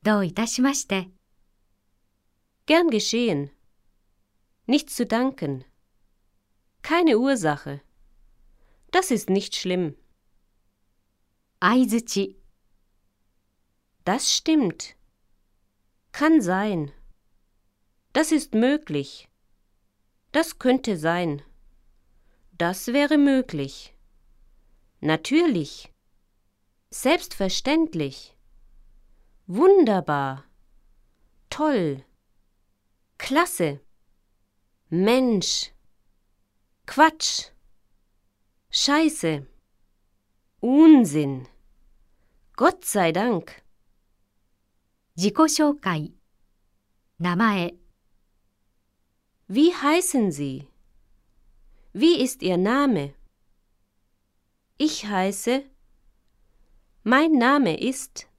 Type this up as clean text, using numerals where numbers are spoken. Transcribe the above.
どういたしまして。 Gern geschehen. Nichts zu danken. Keine Ursache. Das ist nicht schlimm. 相づち。 Das stimmt. Kann sein. Das ist möglich. Das könnte sein. Das wäre möglich. Natürlich. Selbstverständlich. Wunderbar. Toll. Klasse. Mensch. Quatsch. Scheiße. Unsinn. Gott sei Dank. 自己紹介。名前。 Wie heißen Sie? Wie ist Ihr Name? Ich heiße. Mein Name ist.